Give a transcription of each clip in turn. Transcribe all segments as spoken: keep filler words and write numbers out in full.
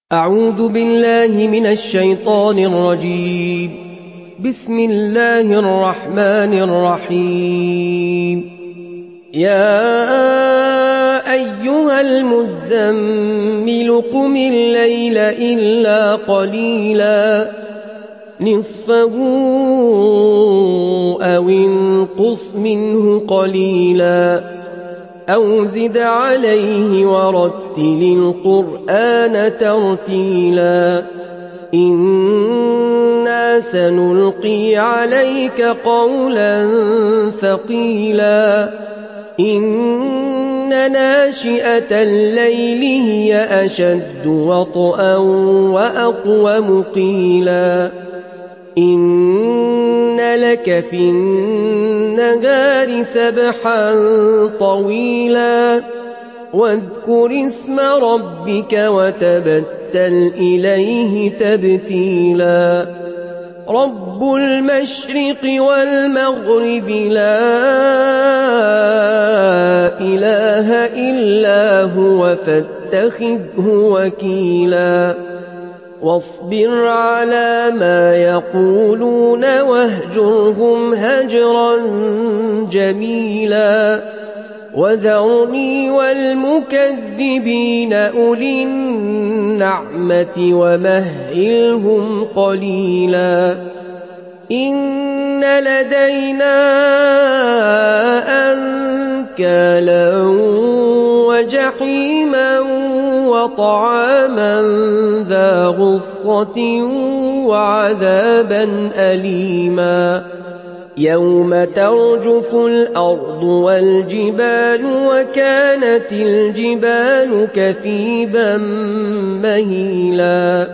أعوذ بالله من الشيطان الرجيم. بسم الله الرحمن الرحيم. يا أيها المزمل قم الليل إلا قليلا نصفه أو انقص منه قليلا أو زد عليه ورتل القرآن ترتيلا إنا سنلقي عليك قولا ثقيلا إن ناشئة الليل هي أشد وطئا وأقوم قيلا إن لك في النهار سبحا طويلا واذكر اسم ربك وتبتل إليه تبتيلا رب المشرق والمغرب لا إله إلا هو فاتخذه وكيلا واصبر على ما يقولون واهجرهم هجرا جميلا وذرني والمكذبين أولي النعمة ومهلهم قليلا إن لدينا أنكالا وجحيما وطعاما ذا غصة وعذابا أليما يوم ترجف الأرض والجبال وكانت الجبال كثيبا مهيلا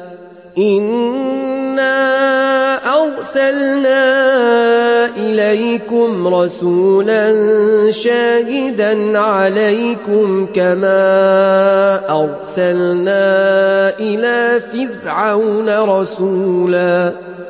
إنا أرسلنا إليكم رسولا شاهدا عليكم كما أرسلنا إلى فرعون رسولا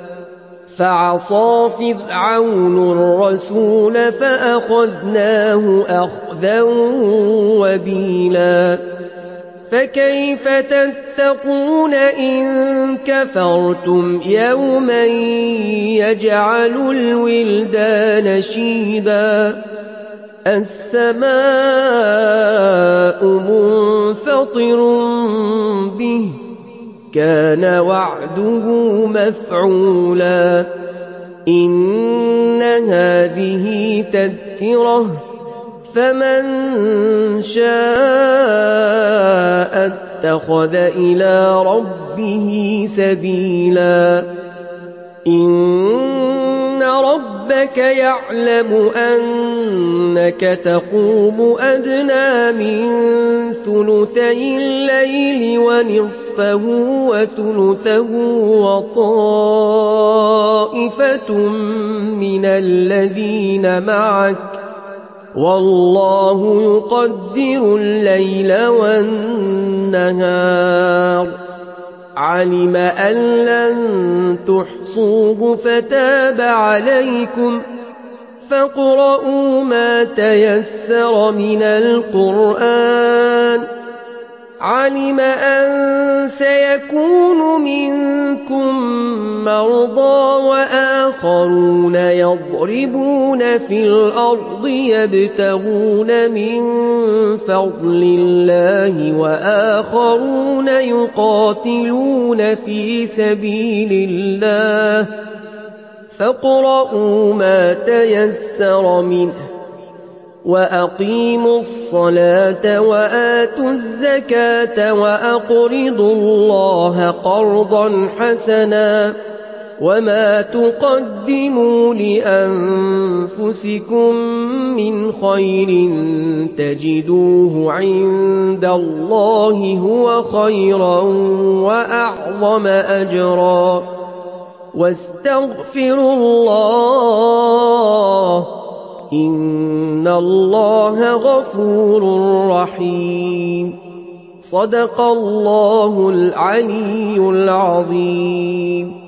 فعصى فرعون الرسول فأخذناه أخذا وبيلا فكيف تتقون إن كفرتم يوما يجعل الولدان شيبا السماء منفطر به كان وعده مفعولا إن هذه تذكرة فمن شاء اتخذ إلى ربه سبيلا إن ربك يعلم أنك تقوم أدنى من ثلثي الليل ونصفه وثلثه وطائفة من الذين معك والله يقدر الليل والنهار علم أن لن تحصوه فتاب عليكم فاقرؤوا ما تيسر من القرآن علم أن سيكون منكم مرضى وآخرون يضربون في الأرض يبتغون من فضل الله وآخرون يقاتلون في سبيل الله فاقرؤوا ما تيسر منه وأقيموا الصلاة وآتوا الزكاة وأقرضوا الله قرضا حسنا وما تقدموا لأنفسكم من خير تجدوه عند الله هو خيرا وأعظم أجرا واستغفروا الله إن الله غفور رحيم صدق الله العلي العظيم.